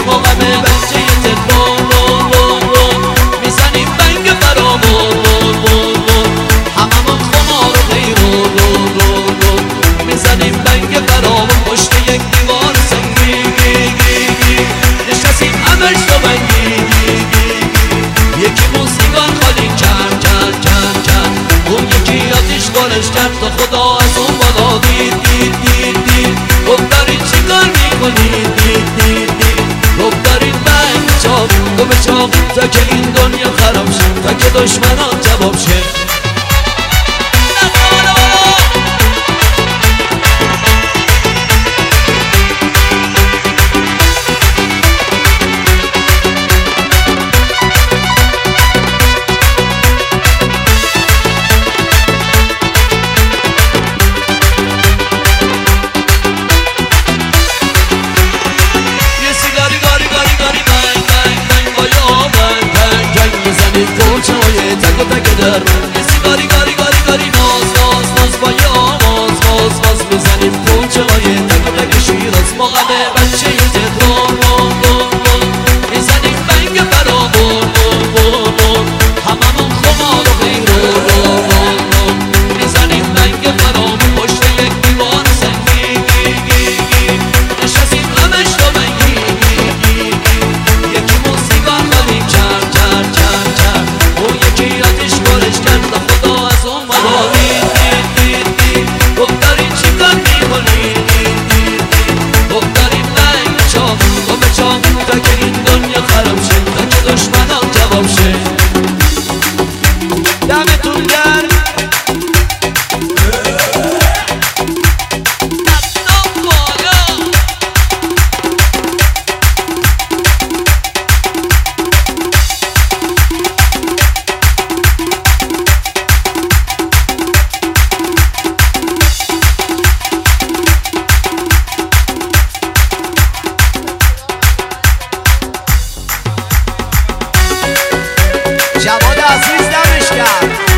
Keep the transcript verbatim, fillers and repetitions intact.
ما غمه بچه تلون رون رون رون میزنیم بنگ برامون رون رون رون هممون خمار و غیرون رون رون رون میزنیم بنگ برامون پشت یک دیوار سنگی گی گی گی نشستیم همش رو بنگی گی گی گی یکی موسیقان خالی کرد کرد کرد کرد اون یکی آتیش بارش کرد تا خدا از اون بالا دید دید دید دید گفت دارید چی کار میکنید دید دید دید گفت دارید بنگ چاق تو به چاق تا که این دنیا خراب شد تا که دشمنان جواب شد پوچه‌های تک و تک در یه سیگاری گاری گاری گاری ناز ناز ناز با یه آواز باز باز بزنیم پوچه‌های تک و تک شیراز ما غمه بچه تهران رون رون رون میزنیم بنگ برامون رون رون رون هممون خمار و غیرون رون رون رون میزنیم بنگ برامون پشت یک دیوار سنگی گی گی گی نشستیم همش رو بنگی گی گی گی یکی موسیقان خالی کرد کرد کرد کرد اون یکی آتیش بارش کرد تا خدا از اون بالا دید دید دید دید گفت دارید چی کار میکنید دید دید دید گفت دارید بنگ چاق تو به چاق تا که این دنیا خراب شد تا که دشمنان جواب شد دمتون گرم جواد عزیز دمش کرد